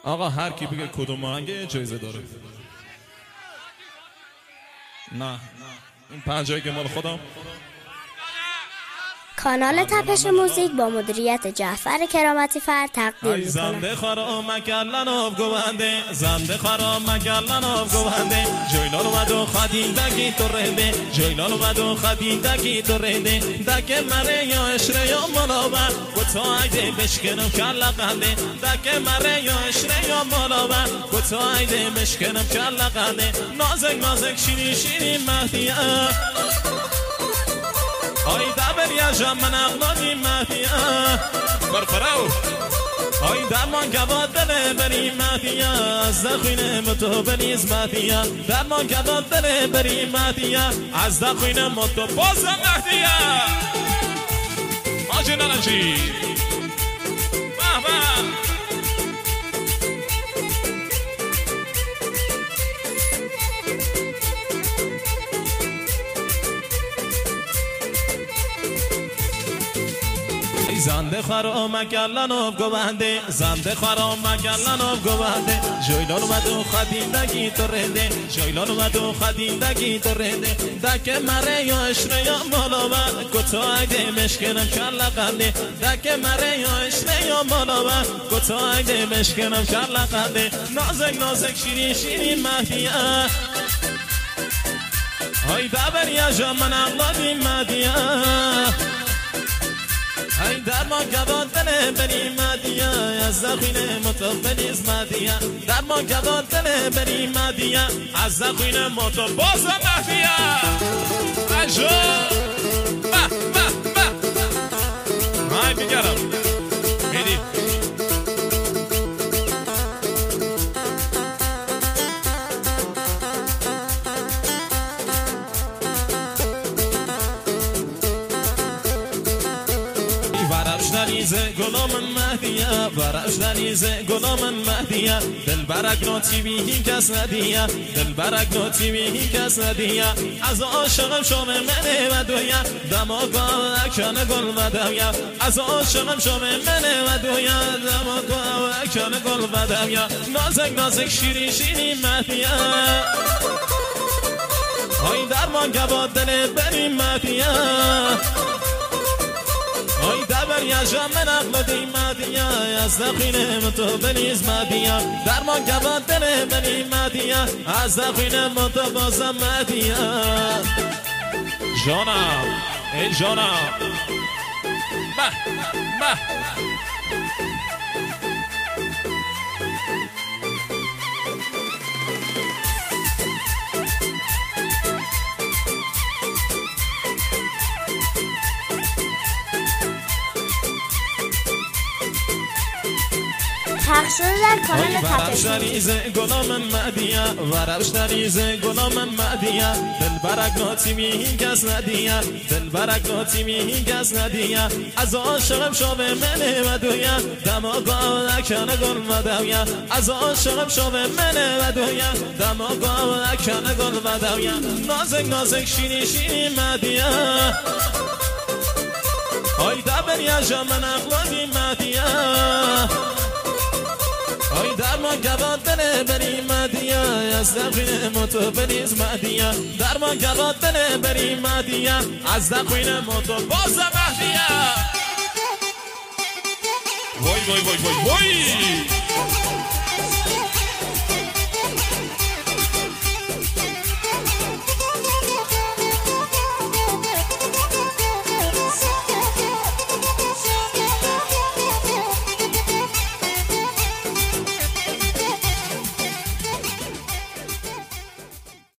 آقا هر کی بگه کدوم آهنگه جایزه داره. نه این پنجایی که مال خودم. کانال تپش موزیک با مدیریت جعفر کرامتی فر تقدیم می‌کند. زنده خرام کلن آب گوونده، زنده خرام کلن آب گوونده، جویلان اومد و خدیدگی تو رهده، جویلان اومد و خدیدگی تو رهده، دکه مره یا اشره یا ملاوه، گتا عیده بشکنم کلا قنده، دکه مره یا اشره یا ملاوه، گتا عیده بشکنم کلا قنده، نازک نازک شیرین شیرین مهدیه آی دبر یا جمن اقلانی مهدیه برفراو آی درمان گواد دل بری مهدیه از دخوین متو بریز مهدیه درمان گواد دل بری مهدیه از دخوین متو باز مهدیه ماجی نرنجی زنده خرام کلن آب گوونده، زنده خرام کلن آب گوونده، جویلان اومد و خدیدگی تو رهده، جویلان اومد و خدیدگی تو رهده، دکه مره یا اشره یا مالاوه، گتا عیده مشکنم کلا قنده، دکه مره یا اشره یا مالاوه، گتا عیده مشکنم کلا قنده، نازک نازک شیرین شیرین مهدیه های دبر یا جمن اقلادی مهدیه ای درمان گواد دل بری مهدیه از دخوین متو بریز مهدیه درمان گواد دل بری مهدیه از دخوین متو باز مهدیه رجو های بیگرم میدی دریزه گلام مهدیه برش دریزه گلام مهدیه دل برک نوتی بی کس ندیه دل برک نوتی بی کس ندیه از عاشقم شام منه و دویه دماغا اکن گل و دویه از عاشقم شام منه و دویه دماغا اکن گل و دویه نازک نازک شیرین شیرین مهدیه های درمان گواد دل بری مهدیه آی دبر یا جمن اقلادی مهدیه از دخوین متو بریز مهدیه درمان گواد دل بری مهدیه از دخوین متو بازم مهدیه جانم ای جانم به پخش شده در کانال تپش دریزه گلام مهدیه ورش دریزه گلام مهدیه دل برک ناتی می کس ندیه دل برک ناتی می کس ندیه از عاشقم شام منه و دویه دماغا اکن گل و دویه از عاشقم شام منه و دویه دماغا اکن گل و دویه نازک نازک شیرین شیرین مهدیه های دبر یا جمن اقلادی مهدیه ای درمان گواد دل بری مهدیه از دخوین متو بریز مهدیه درمان گواد دل بری مهدیه از دخوین متو باز مهدیه وای وای وای وای وای